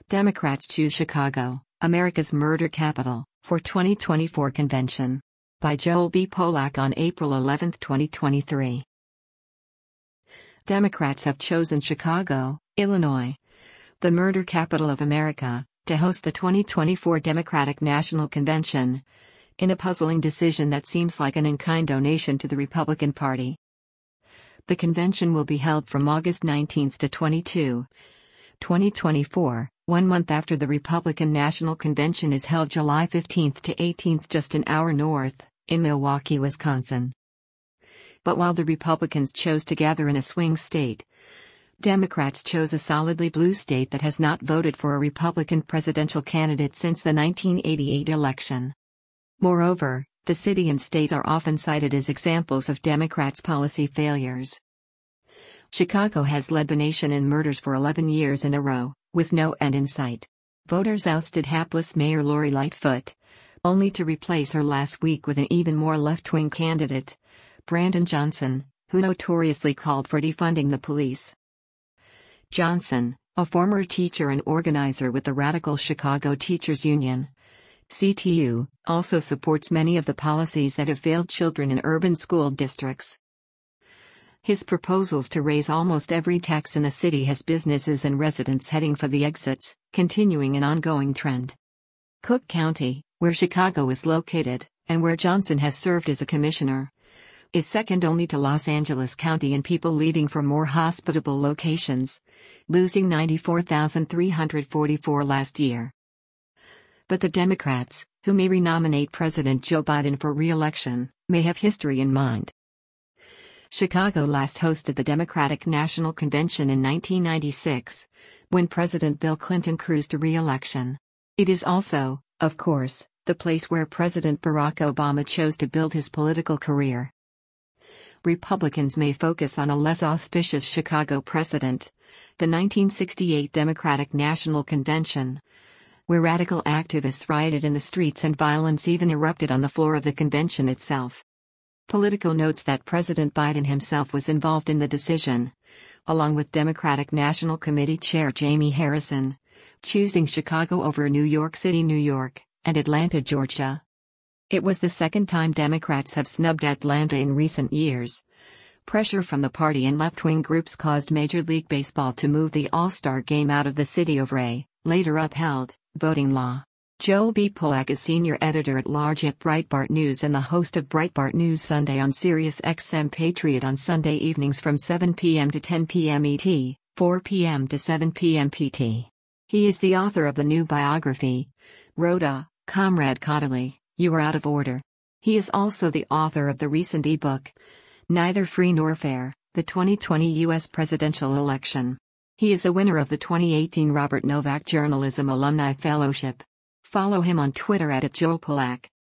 Democrats choose Chicago, America's murder capital, for 2024 convention. By Joel B. Polak on April 11, 2023. Democrats have chosen Chicago, Illinois, the murder capital of America, to host the 2024 Democratic National Convention, in a puzzling decision that seems like an in-kind donation to the Republican Party. The convention will be held from August 19 to 22, 2024, 1 month after the Republican National Convention is held July 15 to 18 just an hour north, in Milwaukee, Wisconsin. But while the Republicans chose to gather in a swing state, Democrats chose a solidly blue state that has not voted for a Republican presidential candidate since the 1988 election. Moreover, the city and state are often cited as examples of Democrats' policy failures. Chicago has led the nation in murders for 11 years in a row, with no end in sight. Voters ousted hapless Mayor Lori Lightfoot, only to replace her last week with an even more left-wing candidate, Brandon Johnson, who notoriously called for defunding the police. Johnson, a former teacher and organizer with the Radical Chicago Teachers Union, CTU, also supports many of the policies that have failed children in urban school districts. His proposals to raise almost every tax in the city has businesses and residents heading for the exits, continuing an ongoing trend. Cook County, where Chicago is located, and where Johnson has served as a commissioner, is second only to Los Angeles County in people leaving for more hospitable locations, losing 94,344 last year. But the Democrats, who may renominate President Joe Biden for re-election, may have history in mind. Chicago last hosted the Democratic National Convention in 1996, when President Bill Clinton cruised to re-election. It is also, of course, the place where President Barack Obama chose to build his political career. Republicans may focus on a less auspicious Chicago precedent, the 1968 Democratic National Convention, where radical activists rioted in the streets and violence even erupted on the floor of the convention itself. Politico notes that President Biden himself was involved in the decision, along with Democratic National Committee Chair Jamie Harrison, choosing Chicago over New York City, New York, and Atlanta, Georgia. It was the second time Democrats have snubbed Atlanta in recent years. Pressure from the party and left-wing groups caused Major League Baseball to move the All-Star Game out of the city over a, later upheld, voting law. Joel B. Polak is senior editor-at-large at Breitbart News and the host of Breitbart News Sunday on Sirius XM Patriot on Sunday evenings from 7 p.m. to 10 p.m. ET, 4 p.m. to 7 p.m. PT. He is the author of the new biography, Rhoda, Comrade Caudill, You Are Out of Order. He is also the author of the recent ebook, Neither Free Nor Fair, the 2020 U.S. Presidential Election. He is a winner of the 2018 Robert Novak Journalism Alumni Fellowship. Follow him on Twitter @JoelPolak.